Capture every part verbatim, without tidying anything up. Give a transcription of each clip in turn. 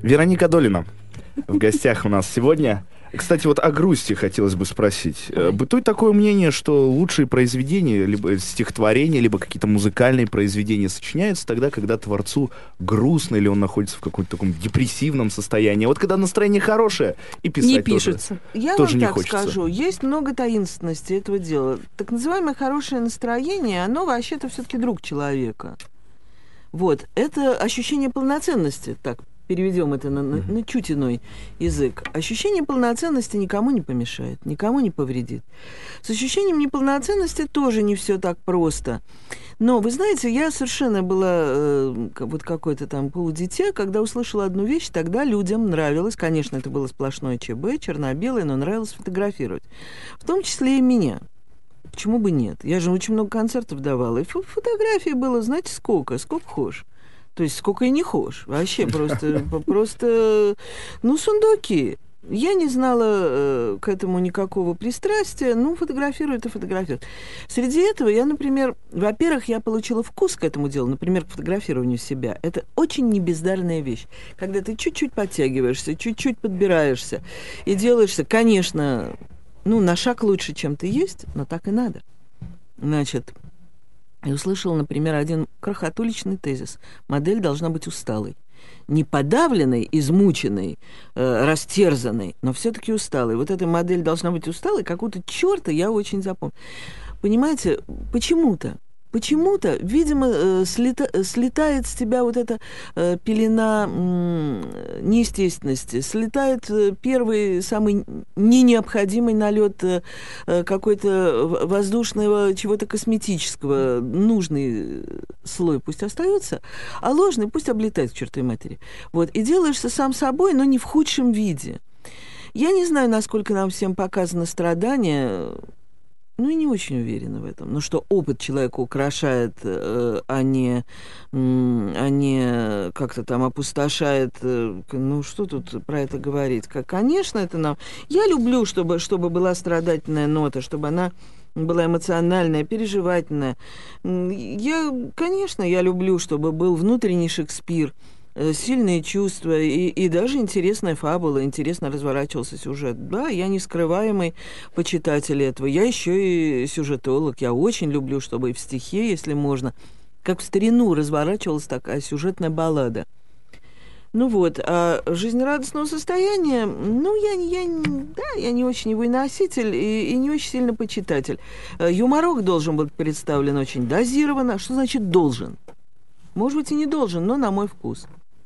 Вероника Долина в гостях у нас сегодня. Кстати, вот о грусти хотелось бы спросить. Давай. Бытует такое мнение, что лучшие произведения, либо стихотворения, либо какие-то музыкальные произведения сочиняются тогда, когда творцу грустно, или он находится в каком-то таком депрессивном состоянии. Вот когда настроение хорошее, и писать не пишется. тоже, Я тоже вам не так хочется. скажу, есть много таинственности этого дела. Так называемое хорошее настроение, оно вообще-то все-таки друг человека. Вот, это ощущение полноценности, так, переведем это на, на, на чуть иной язык. Ощущение полноценности никому не помешает, никому не повредит. С ощущением неполноценности тоже не все так просто. Но, вы знаете, я совершенно была э, вот какое-то там полудитя, когда услышала одну вещь, тогда людям нравилось, конечно, это было сплошное ЧБ, черно-белое, но нравилось фотографировать. В том числе и меня. Почему бы нет? Я же очень много концертов давала. И фотографий было, знаете, сколько? Сколько хошь. То есть сколько и не хошь. Вообще просто, просто, ну, сундуки. Я не знала э, к этому никакого пристрастия. Ну, фотографируют и фотографируют. Среди этого я, например, во-первых, я получила вкус к этому делу, например, к фотографированию себя. Это очень небездарная вещь. Когда ты чуть-чуть подтягиваешься, чуть-чуть подбираешься и делаешься, конечно, ну, на шаг лучше, чем ты есть, но так и надо. Значит, я услышала, например, один крохотуличный тезис. Модель должна быть усталой. Не подавленной, измученной, э, растерзанной, но все-таки усталой. Вот эта модель должна быть усталой, какого-то черта я очень запомнила. Понимаете, почему-то, почему-то, видимо, э, слета, слетает с тебя вот эта э, пелена э, неестественности, слетает э, первый, самый ненеобходимый налет э, какой-то воздушного чего-то косметического, нужный слой пусть остается, а ложный пусть облетает к чертовой матери. Вот, и делаешься сам собой, но не в худшем виде. Я не знаю, насколько нам всем показано страдание. Ну, и не очень уверена в этом. Но что опыт человека украшает, э, а, не, м, а не как-то там опустошает. Э, ну, что тут про это говорить? Как, конечно, это нам... Я люблю, чтобы, чтобы была страдательная нота, чтобы она была эмоциональная, переживательная. Я, конечно, я люблю, чтобы был внутренний Шекспир, сильные чувства и, и даже интересная фабула, интересно разворачивался сюжет. Да, я не скрываемый почитатель этого. Я еще и сюжетолог. Я очень люблю, чтобы и в стихе, если можно, как в старину разворачивалась такая сюжетная баллада. Ну вот, а жизнерадостного состояния, ну, я, я, да, я не очень его и носитель, и, и не очень сильно почитатель. Юморок должен быть представлен очень дозированно. Что значит «должен»? Может быть, и не должен, но на мой вкус.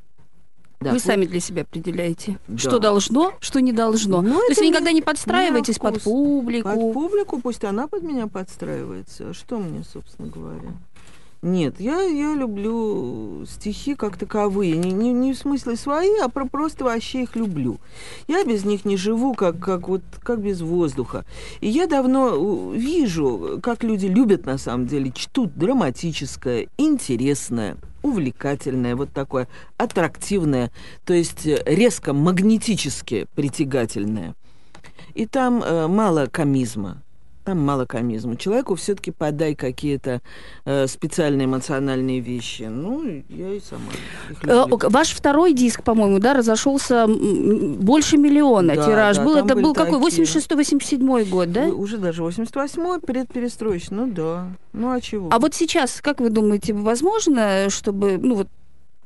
Да, вы вот сами для себя определяете, да, что должно, что не должно. Но То есть вы никогда не подстраиваетесь под публику? Под публику, пусть она под меня подстраивается. А что мне, собственно говоря? Нет, я, я люблю стихи как таковые. Не, не, не в смысле свои, а про, просто вообще их люблю. Я без них не живу, как, как, вот, как без воздуха. И я давно вижу, как люди любят, на самом деле, чтут драматическое, интересное, увлекательное, вот такое аттрактивное, то есть резко магнетически притягательное. И там э, мало комизма. Там мало комизма. Человеку все-таки подай какие-то э, специальные эмоциональные вещи. Ну, я и сама их люблю. Ваш второй диск, по-моему, да, разошелся больше миллиона, да, тираж. Да, был, это был какой? восемьдесят шестой восемьдесят седьмой год, да? Уже даже восемьдесят восьмой, предперестроечный. Ну да. Ну а чего? А вот сейчас, как вы думаете, возможно, чтобы, ну вот,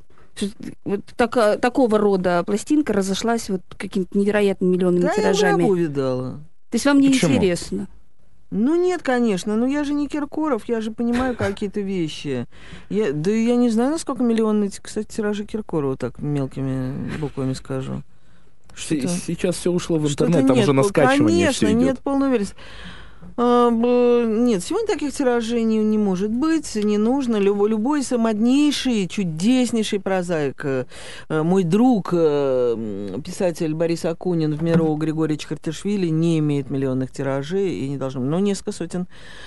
вот так, такого рода пластинка разошлась вот какими-то невероятными миллионными да, тиражами? Да, я видала. То есть вам не Почему? Интересно? Ну, нет, конечно. Ну, я же не Киркоров, я же понимаю какие-то вещи. Я, да я не знаю, насколько миллионные, кстати, тиражи Киркорова, так мелкими буквами скажу. Что-то... Сейчас все ушло в интернет, там нет, уже на скачивание конечно, все идет. Нет, полной уверенности. А, нет, сегодня таких тиражей не, не может быть, не нужно. Любой, любой самоднейший, чудеснейший прозаик, мой друг, писатель Борис Акунин, в меру Григорьевич Хартишвили, не имеет миллионных тиражей и не должен. Но несколько сотен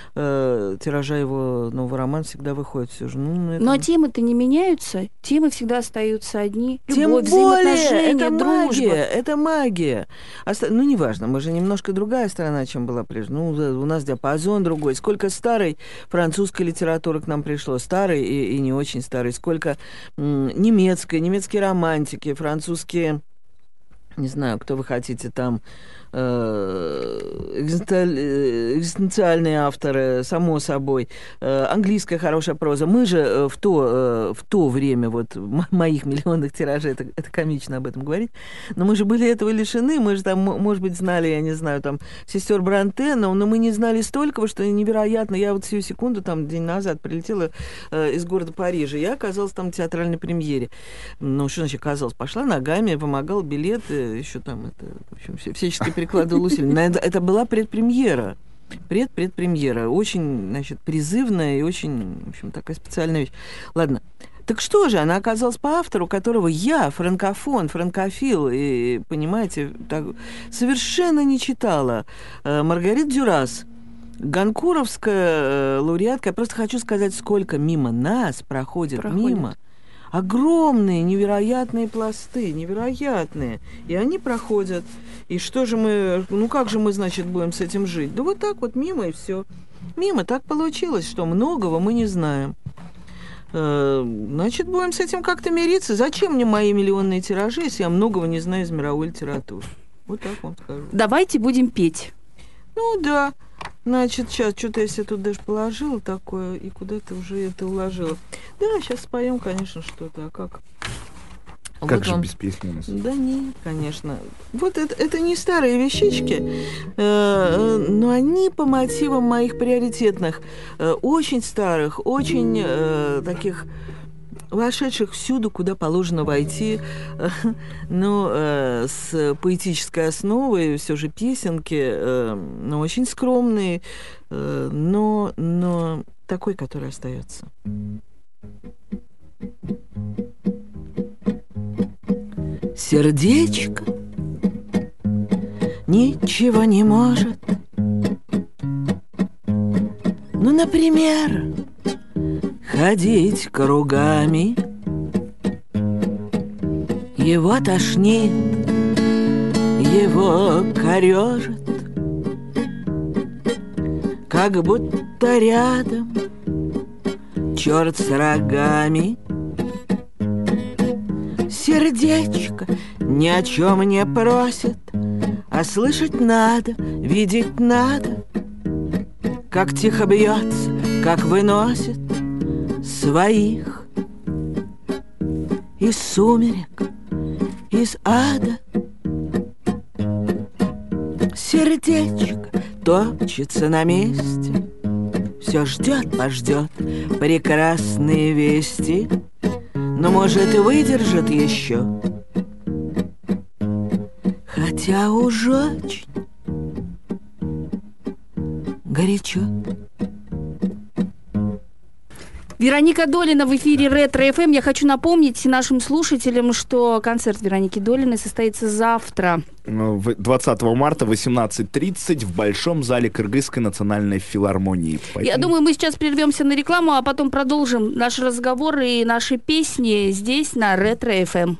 э, тиража его нового романа всегда выходит все же. Ну, это... Но темы-то не меняются, темы всегда остаются одни. Тем Любовь, более, взаимоотношения, это дружба. Магия, это магия. Оста... Ну, неважно, мы же немножко другая страна, чем была прежде. Ну, у нас диапазон другой. Сколько старой французской литературы к нам пришло, старой и, и не очень старой. Сколько м, немецкой, немецкие романтики, французские, не знаю, кто вы хотите там, экзистенциальные авторы, само собой, английская хорошая проза. Мы же в то, в то время вот моих миллионных тиражей, это, это комично об этом говорить, но мы же были этого лишены, мы же там, может быть, знали, я не знаю, там, сестер Бронте, но, но мы не знали столького, что невероятно. Я вот сию секунду, там, день назад прилетела э, из города Парижа, я оказалась там в театральной премьере. Ну, что значит оказалась? Пошла ногами, помогал билеты, еще там, это, в общем, всячески прикладывала усилия. Это, это была предпремьера. Пред-предпремьера. Очень, значит, призывная и очень, в общем, такая специальная вещь. Ладно. Так что же, она оказалась по автору, которого я, франкофон, франкофил, и, понимаете, так, совершенно не читала. Маргарита Дюрас, ганкуровская лауреатка. Я просто хочу сказать, сколько мимо нас проходит, проходит. мимо. Огромные, невероятные пласты, невероятные. И они проходят. И что же мы, ну как же мы, значит, будем с этим жить? Да вот так вот, мимо и все. Мимо так получилось, что многого мы не знаем. Значит, будем с этим как-то мириться. Зачем мне мои миллионные тиражи, если я многого не знаю из мировой литературы? Вот так вам скажу. Давайте будем петь. Ну да. Значит, сейчас что-то я себе тут даже положила такое, и куда-то уже это уложила. Да, сейчас споем, конечно, что-то. А как? Как вот же он... без песни у нас? Да нет, конечно. Вот это, это не старые вещички, э, но они по мотивам моих приоритетных, э, очень старых, очень э, таких вошедших всюду, куда положено войти, э, но э, с поэтической основой, все же песенки, э, но очень скромные, э, но, но такой, который остается. Сердечко ничего не может. Ну, например, ходить кругами. Его тошнит, его корежит, как будто рядом черт с рогами. Сердечко ни о чем не просит, а слышать надо, видеть надо, как тихо бьется, как выносит своих из сумерек, из ада. Сердечко топчется на месте, все ждет, пождет прекрасные вести, но, может, и выдержит еще, хотя уж очень горячо. Вероника Долина в эфире Ретро-эф эм. Я хочу напомнить нашим слушателям, что концерт Вероники Долиной состоится завтра. двадцатого марта в восемнадцать тридцать в Большом зале Кыргызской национальной филармонии. Поэтому... Я думаю, мы сейчас прервемся на рекламу, а потом продолжим наш разговор и наши песни здесь, на Ретро-эф эм.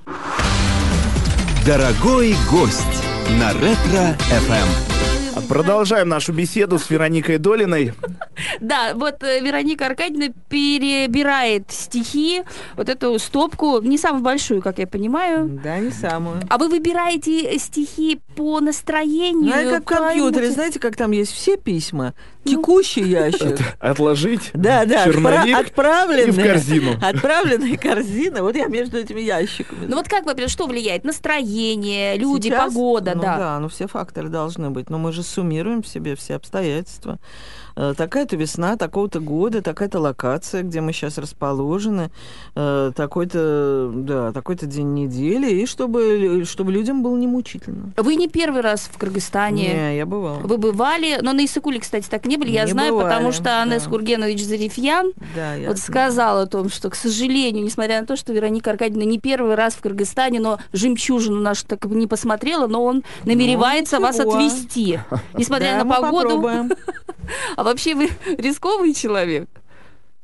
Дорогой гость на Ретро-эф эм. Продолжаем нашу беседу с Вероникой Долиной. Да, вот Вероника Аркадьевна перебирает стихи, вот эту стопку, не самую большую, как я понимаю. Да, не самую. А вы выбираете стихи по настроению? Ну, как в компьютере, знаете, как там есть все письма, текущий ящик. Отложить, да, да, черновик отправленные, и в корзину. Отправленные корзины, вот я между этими ящиками. Ну вот как, во-первых, что влияет? Настроение, люди, Сейчас? погода, ну, да. Да, ну все факторы должны быть, но мы же суммируем в себе все обстоятельства. Такая-то весна, такого-то года, такая-то локация, где мы сейчас расположены, такой-то, да, такой-то день недели, и чтобы, чтобы людям было не мучительно. Вы не первый раз в Кыргызстане. Не, я бывала. Вы бывали, но на Иссыкуле, кстати, так не были, я не знаю, бывали, потому что Анес да. Кургенович Зарифьян да, я вот сказал о том, что, к сожалению, несмотря на то, что Вероника Аркадьевна не первый раз в Кыргызстане, но жемчужину нашу так не посмотрела, но он намеревается ну, вас отвезти, несмотря да, на погоду. Попробуем. А вообще вы рисковый человек?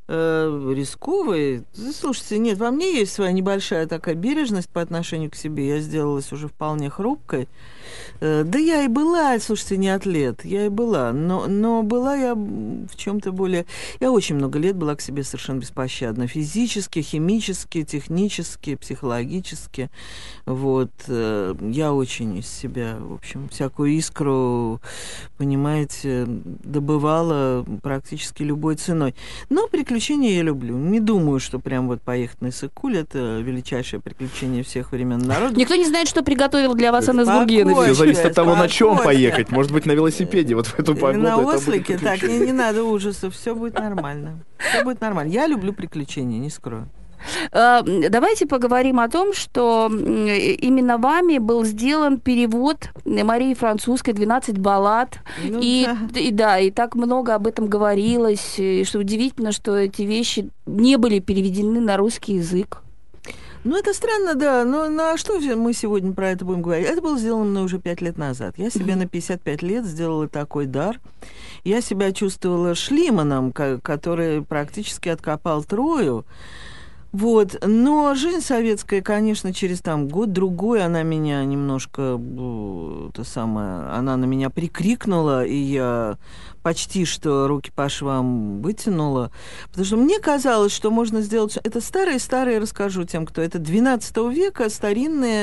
Э, рисковый? Слушайте, нет, во мне есть своя небольшая такая бережность по отношению к себе. Я сделалась уже вполне хрупкой. Э, да я и была, слушайте, не атлет. Я и была. Но, но была я в чем-то более... Я очень много лет была к себе совершенно беспощадна. Физически, химически, технически, психологически. Вот. Э, я очень из себя, в общем, всякую искру, понимаете, добывала практически любой ценой. Но приключения я люблю. Не думаю, что прям вот поехать на Иссык-Куль — это величайшее приключение всех времен народа. Никто не знает, что приготовил для вас Анна Зургенович. Все зависит от того, на чем спокойно. поехать. Может быть, на велосипеде вот в эту погоду. На это будет ослике, так, не, приключение. не надо ужасов, все будет нормально. Все будет нормально. Я люблю приключения, не скрою. Э, Давайте поговорим о том, что м, именно вами был сделан перевод Марии Французской «двенадцать баллад». Ну и, да. и да, и так много об этом говорилось, и что удивительно, что эти вещи не были переведены на русский язык. Ну, это странно, да. Но на что мы сегодня про это будем говорить? Это было сделано мной уже пять лет назад. Я себе на пятьдесят пять лет сделала такой дар. Я себя чувствовала Шлиманом, ко- который практически откопал Трою. Вот. Но жизнь советская, конечно, через там год-другой она меня немножко, э, то самое, она на меня прикрикнула, и я почти что руки по швам вытянула. Потому что мне казалось, что можно сделать... Это старые-старые, расскажу тем, кто... Это двенадцатого века, старинные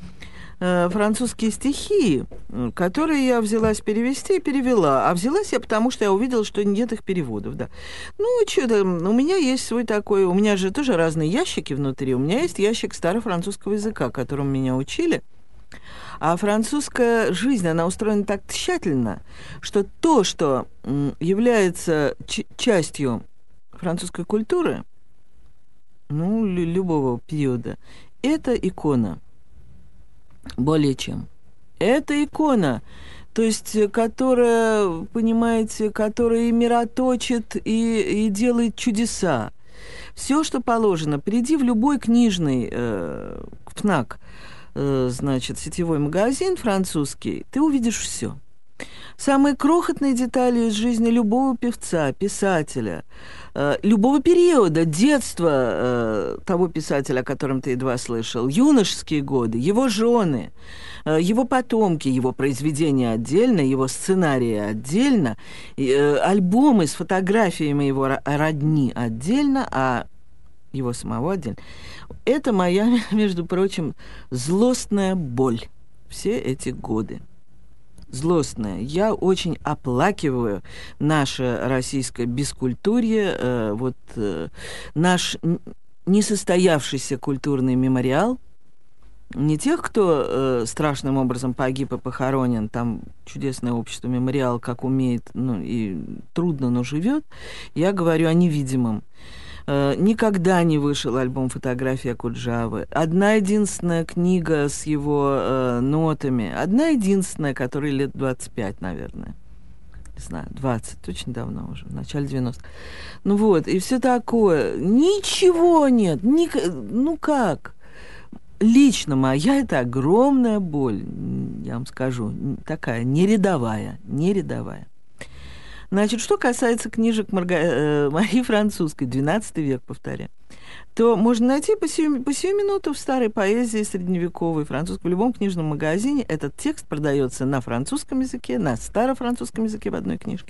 э, французские стихи, которые я взялась перевести и перевела. А взялась я потому, что я увидела, что нет их переводов, да. Ну, что-то, у меня есть свой такой... У меня же тоже разные ящики внутри. У меня есть ящик старофранцузского языка, которым меня учили. А французская жизнь, она устроена так тщательно, что то, что м, является ч- частью французской культуры, ну, лю- любого периода, это икона. Более чем. Это икона, то есть, которая, понимаете, которая и мироточит, и, и делает чудеса. Все, что положено. Приди в любой книжный э, ФНАК, значит, сетевой магазин французский, ты увидишь все. Самые крохотные детали из жизни любого певца, писателя, э, любого периода, детства э, того писателя, о котором ты едва слышал, юношеские годы, его жены, э, его потомки, его произведения отдельно, его сценарии отдельно, э, альбомы с фотографиями его родни отдельно, а его самого отдельно. Это моя, между прочим, злостная боль все эти годы. Злостная. Я очень оплакиваю наше российское бескультурье, э, вот э, наш несостоявшийся культурный мемориал. Не тех, кто э, страшным образом погиб и похоронен, там чудесное общество мемориал, как умеет, ну и трудно, но живет. Я говорю о невидимом. Никогда не вышел альбом фотографий Окуджавы. Одна единственная книга с его э, нотами. Одна единственная, которой лет двадцать пять, наверное. Не знаю, двадцать, очень давно уже, в начале девяностых. Ну вот, и все такое. Ничего нет. Ни, ну как? Лично моя это огромная боль, я вам скажу. Такая нерядовая, нерядовая. Значит, что касается книжек Марга... э, Марии Французской, двенадцатый век, повторяю, то можно найти по сию, по сию минуту в старой поэзии средневековой французской, в любом книжном магазине. Этот текст продается на французском языке, на старофранцузском языке в одной книжке,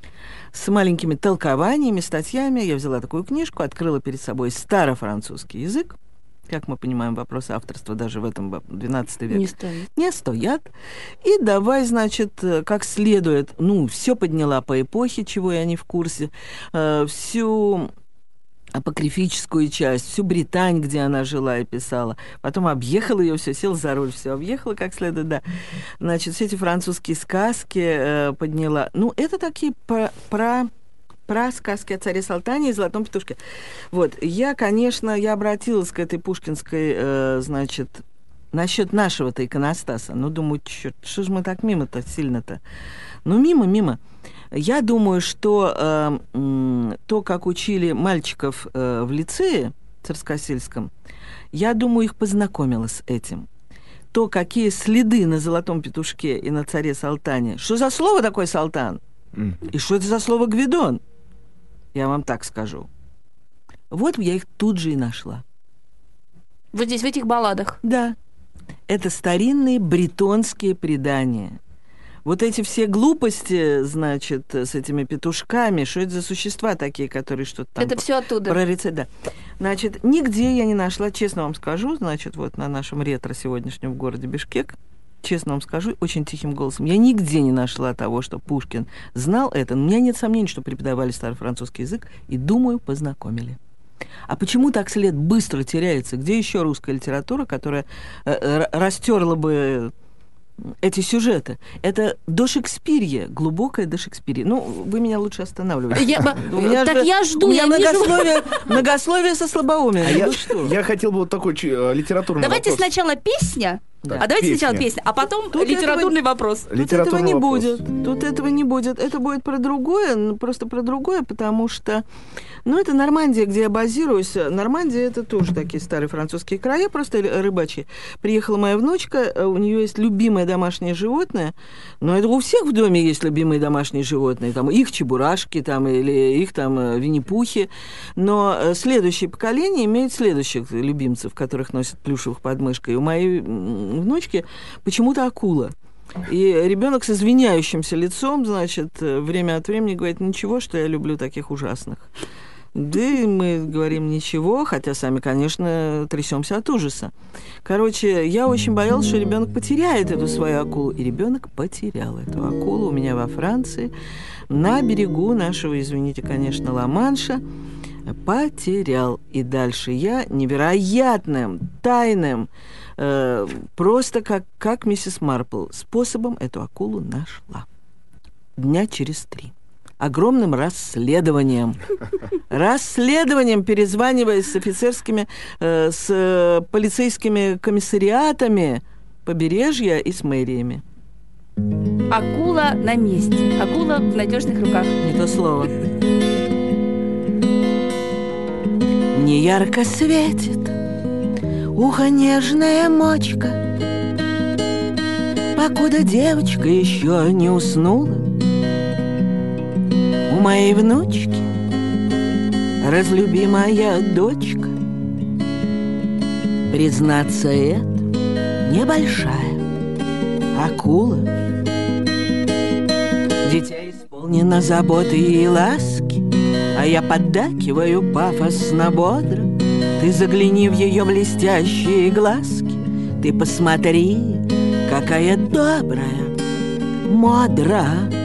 с маленькими толкованиями, статьями. Я взяла такую книжку, открыла перед собой старофранцузский язык. Как мы понимаем, вопросы авторства даже в этом двенадцатом веке Не стоит. не стоят. И давай, значит, как следует, ну, все подняла по эпохе, чего я не в курсе, э, всю апокрифическую часть, всю Британь, где она жила и писала. Потом объехала ее, все, сел за руль, все объехала как следует, да. Значит, все эти французские сказки э, подняла. Ну, это такие про... про про сказки о царе Салтане и золотом петушке. Вот, я, конечно, я обратилась к этой пушкинской, э, значит, насчет нашего-то иконостаса. Ну, думаю, черт, что же мы так мимо-то сильно-то? Ну, мимо, мимо. Я думаю, что э, э, то, как учили мальчиков э, в лицее царскосельском, я думаю, их познакомила с этим. То, какие следы на золотом петушке и на царе Салтане. Что за слово такое Салтан? Mm. И что это за слово Гвидон? Я вам так скажу. Вот я их тут же и нашла. Вот здесь, в этих балладах. Да, это старинные бретонские предания. Вот эти все глупости, значит, с этими петушками, что это за существа такие, которые что-то там... Это все оттуда. Прорицать, да. Значит, нигде я не нашла, честно вам скажу, значит, вот на нашем ретро сегодняшнем в городе Бишкек, честно вам скажу, очень тихим голосом, я нигде не нашла того, что Пушкин знал это. У меня нет сомнений, что преподавали старый французский язык, и, думаю, познакомили. А почему так след быстро теряется? Где еще русская литература, которая э, растерла бы эти сюжеты? Это до Шекспирья, глубокое до Шекспирья. Ну, вы меня лучше останавливаете. Я, У меня так же- я жду, У меня я вижу. многословие, многословие со слабоумием. А я, Ну что? я хотел бы вот такой чи- э, литературный Давайте вопрос. сначала песня, Да. а давайте Песня. сначала песня, а потом Тут литературный вопрос. Тут этого Литературный не вопрос. будет. Тут этого не будет. Это будет про другое, ну, просто про другое, потому что, ну, это Нормандия, где я базируюсь. Нормандия — это тоже такие старые французские края, просто рыбачьи. Приехала моя внучка, у нее есть любимое домашнее животное, но это у всех в доме есть любимые домашние животные, там их чебурашки, там, или их там Винни-Пухи, но следующее поколение имеет следующих любимцев, которых носят плюшевых под мышкой. У моей внучки почему-то акула. И ребенок с извиняющимся лицом, значит, время от времени говорит: ничего, что я люблю таких ужасных. Да и мы говорим ничего, хотя сами, конечно, трясемся от ужаса. Короче, я очень боялась, что ребенок потеряет эту свою акулу. И ребенок потерял эту акулу у меня во Франции, на берегу нашего, извините, конечно, Ла-Манша. Потерял. И дальше я невероятным, тайным, э, просто как, как миссис Марпл, способом эту акулу нашла. Дня через три. Огромным расследованием. Расследованием, перезваниваясь с офицерскими, э, с э, полицейскими комиссариатами побережья и с мэриями. Акула на месте. Акула в надежных руках. Не то слово. Неярко светит ухо нежная мочка, покуда девочка еще не уснула. У моей внучки разлюбимая дочка. Признаться, это небольшая акула. Дитя исполнено заботы и ласки, а я поддакиваю пафосно бодро. Ты загляни в ее блестящие глазки, ты посмотри, какая добрая, модра.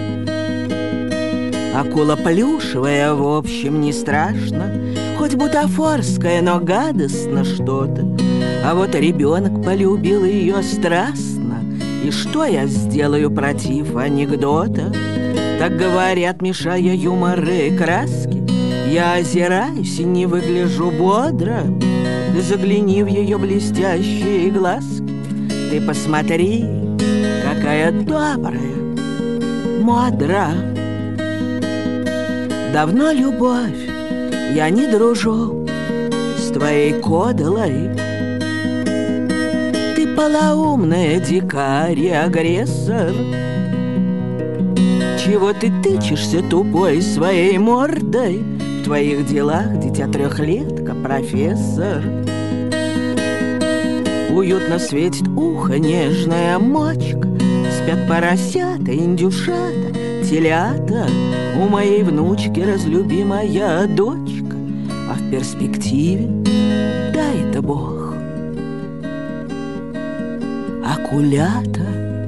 Акула плюшевая, в общем, не страшно, хоть бутафорская, но гадостно что-то. А вот ребенок полюбил ее страстно, и что я сделаю против анекдота? Так говорят, мешая юморы и краски, я озираюсь и не выгляжу бодро. Ты загляни в ее блестящие глазки, ты посмотри, какая добрая, модра. Давно, любовь, я не дружу с твоей кодалой. Ты полоумная дикарь и агрессор. Чего ты тычешься тупой своей мордой? В твоих делах, дитя трехлетка, профессор. Уютно светит ухо нежная мочка, спят поросята, индюшата, телята. У моей внучки разлюбимая дочка, а в перспективе, дай-то Бог, акулята.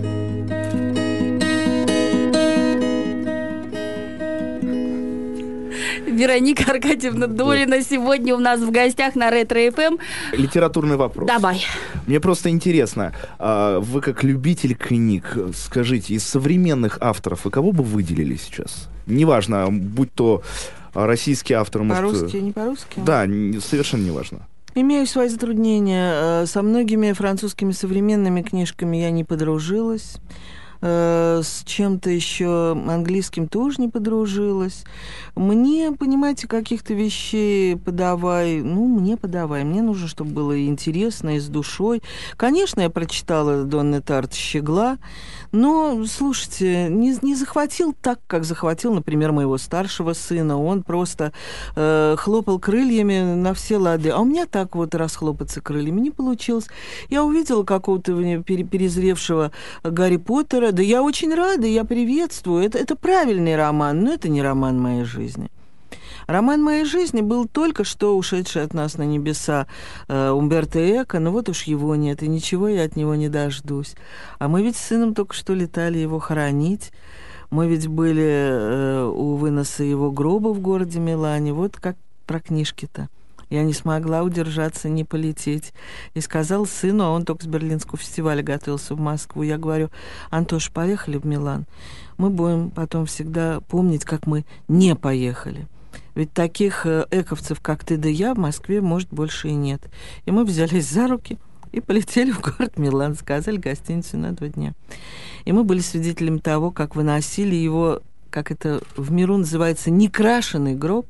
Вероника Аркадьевна Долина сегодня у нас в гостях на Ретро-эф эм. Литературный вопрос. Давай. Мне просто интересно, а, вы как любитель книг, скажите, из современных авторов вы кого бы выделили сейчас? Неважно, будь то российский автор, может... По-русски, не по-русски? Да, не- совершенно неважно. Имею свои затруднения. Со многими французскими современными книжками я не подружилась. э, с чем-то еще английским тоже не подружилась. Мне, понимаете, каких-то вещей подавай, ну, мне подавай. Мне нужно, чтобы было и интересно, и с душой. Конечно, я прочитала Донны Тарт «Щегла», но, слушайте, не, не захватил так, как захватил, например, моего старшего сына. Он просто э, хлопал крыльями на все лады. А у меня так вот расхлопаться крыльями не получилось. Я увидела какого-то перезревшего Гарри Поттера. Да я очень рада, я приветствую. Это, это правильный роман, но это не роман моей жизни. Роман моей жизни был только что ушедший от нас на небеса э, Умберто Эко, но вот уж его нет, и ничего я от него не дождусь. А мы ведь с сыном только что летали его хоронить. Мы ведь были э, у выноса его гроба в городе Милане. Вот как про книжки-то. Я не смогла удержаться, не полететь. И сказал сыну, а он только с Берлинского фестиваля готовился в Москву. Я говорю: Антош, поехали в Милан. Мы будем потом всегда помнить, как мы не поехали. Ведь таких эковцев, как ты да я, в Москве, может, больше и нет. И мы взялись за руки и полетели в город Милан, сказали гостиницу на два дня. И мы были свидетелями того, как выносили его, как это в миру называется, некрашенный гроб,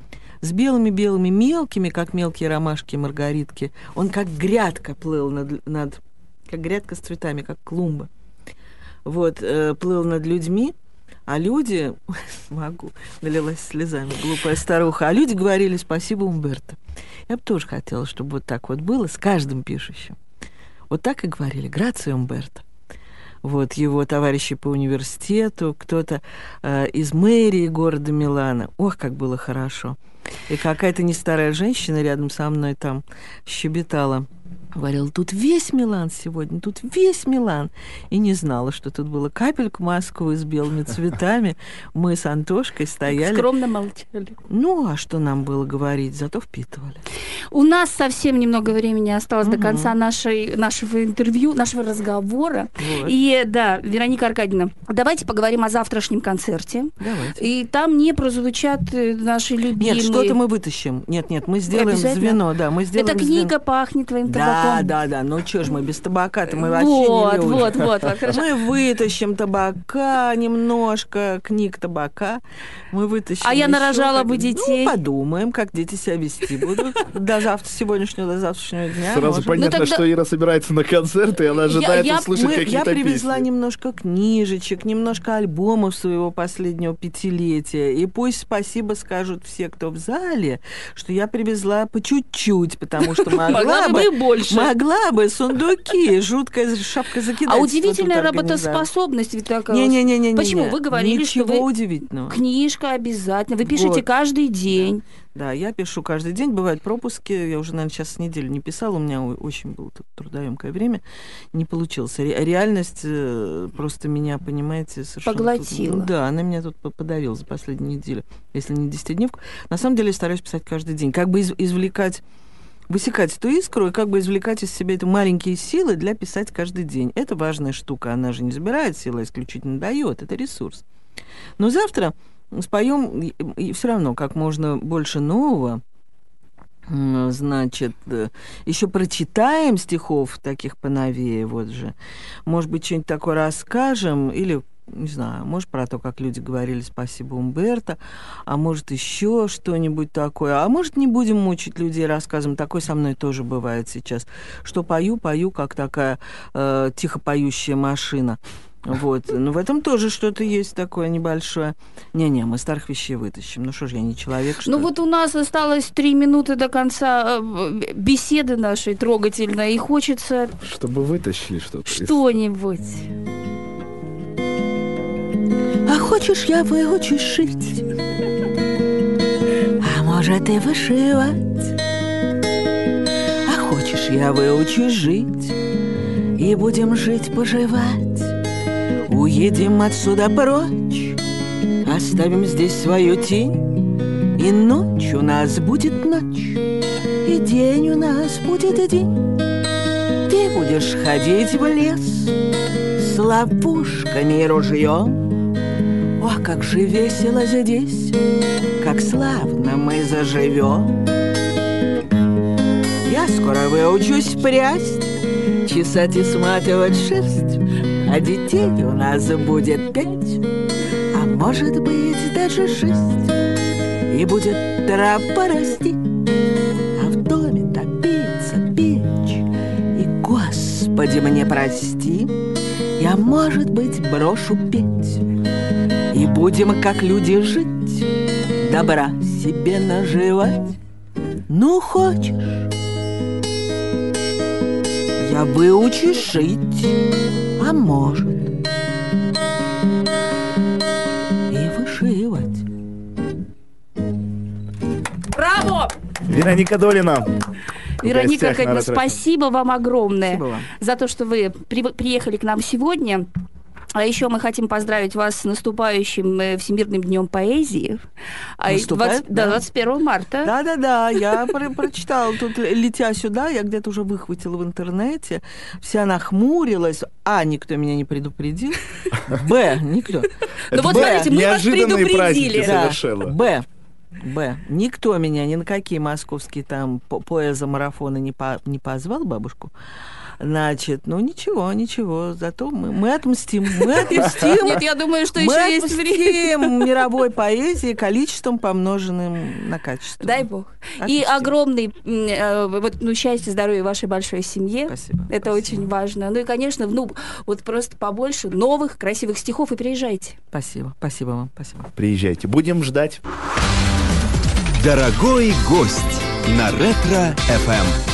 с белыми-белыми, мелкими, как мелкие ромашки и маргаритки. Он как грядка плыл над, над как грядка с цветами, как клумба. Вот, э, плыл над людьми, а люди, могу, налилась слезами, глупая старуха, а люди говорили: спасибо, Умберто. Я бы тоже хотела, чтобы вот так вот было с каждым пишущим. Вот так и говорили: грация, Умберто. Вот его товарищи по университету, кто-то э, из мэрии города Милана. Ох, как было хорошо. И какая-то не старая женщина рядом со мной там щебетала. Говорила: тут весь Милан сегодня, тут весь Милан. И не знала, что тут было капельку Москвы с белыми цветами. Мы с Антошкой стояли. Скромно молчали. Ну, а что нам было говорить? Зато впитывали. У нас совсем немного времени осталось Угу. до конца нашей, нашего интервью, нашего разговора. Вот. И да, Вероника Аркадьевна, давайте поговорим о завтрашнем концерте. Давайте. И там не прозвучат э, наши любимые... Нет, что-то мы вытащим. Нет, нет, мы сделаем Обязательно? звено. Да, мы сделаем Это книга звено. «Пахнет твоим Да, табаком». да, да. Ну что ж мы без табака-то, мы вообще Вот, не люди. вот, вот, вот, хорошо. Мы вытащим табака немножко, книг табака. Мы вытащим. А я еще нарожала как- бы детей. Ну, подумаем, как дети себя вести будут до завтра, сегодняшнего, до завтрашнего дня. Сразу Может. понятно, Ну, тогда- что Ира собирается на концерт, и она ожидает я- услышать Мы- какие-то я привезла песни. немножко книжечек, немножко альбомов своего последнего пятилетия. И пусть спасибо скажут все, кто в зале, что я привезла по чуть-чуть, потому что могла Могла бы бы... и больше. Могла бы, сундуки, жуткая шапка закидательства. А удивительная тут организовала. работоспособность ведь такая. Не-не-не-не. Почему? Вы говорили, Ничего что вы... удивительного. Книжка обязательно. Вы пишете Вот. каждый день. Да, я пишу каждый день, бывают пропуски. Я уже, наверное, сейчас неделю не писала, у меня о- очень было тут трудоемкое время. Не получилось. Ре- реальность э, просто меня, понимаете, совершенно... тут- Поглотила. да, она меня тут по- подавила за последнюю неделю, если не десятидневку. На самом деле я стараюсь писать каждый день. Как бы из- извлекать... высекать эту искру и как бы извлекать из себя эти маленькие силы для писать каждый день. Это важная штука. Она же не забирает силы, а исключительно дает. Это ресурс. Но завтра споем и, и все равно как можно больше нового. М, Значит, э, еще прочитаем стихов таких поновее, вот же. Может быть, что-нибудь такое расскажем или не знаю, может, про то, как люди говорили «спасибо, Умберто», а может, еще что-нибудь такое. А может, не будем мучить людей рассказом. Такое со мной тоже бывает сейчас. Что пою, пою, как такая э, тихо поющая машина. Вот. Но в этом тоже что-то есть такое небольшое. Не-не, мы старых вещей вытащим. Ну что ж, я не человек, что Ну ли? вот у нас осталось три минуты до конца э, беседы нашей трогательной, и хочется Чтобы вытащили что-то. из- что-нибудь. А хочешь, я выучусь шить, а может и вышивать. А хочешь, я выучусь жить, и будем жить-поживать. Уедем отсюда прочь, оставим здесь свою тень, и ночь у нас будет ночь, и день у нас будет день. Ты будешь ходить в лес с ловушками и ружьем. Ох, как же весело здесь, как славно мы заживем. Я скоро выучусь прясть, чесать и сматывать шерсть, а детей у нас будет пять, а может быть даже шесть. И будет тропа расти, а в доме топится печь. И, Господи, мне прости, я, может быть, брошу петь. И будем, как люди, жить, добра себе наживать. Ну, хочешь, я выучу шить, а может и вышивать. Браво! Вероника Долина. Вероника гостях на Аркадьевна, Ретро. спасибо вам огромное Спасибо вам. за то, что вы при- приехали к нам сегодня. А еще мы хотим поздравить вас с наступающим э, Всемирным днем поэзии. А и Наступает, двадцать да, да. двадцать первого марта. Да-да-да, я про- прочитала тут, летя сюда, я где-то уже выхватила в интернете, вся нахмурилась. А, никто меня не предупредил. Б, никто. Ну вот Б, смотрите, мы вас неожиданные праздники предупредили. Да. совершенно. Б. Б. Никто меня ни на какие московские там по- поэзо-марафоны не, по- не позвал, бабушку. Значит, ну ничего, ничего, зато мы, мы отмстим. Мы отмстим. Нет, я думаю, что Мы еще есть время. отмстим мировой поэзии количеством, помноженным на качество. Дай бог. И Отмстим. огромный м, э, вот, ну, счастья, здоровья вашей большой семье. Спасибо. Это спасибо. очень важно. Ну и, конечно, ну, вот просто побольше новых красивых стихов и приезжайте. Спасибо, спасибо вам, спасибо. Приезжайте. Будем ждать. Дорогой гость на Ретро эф эм.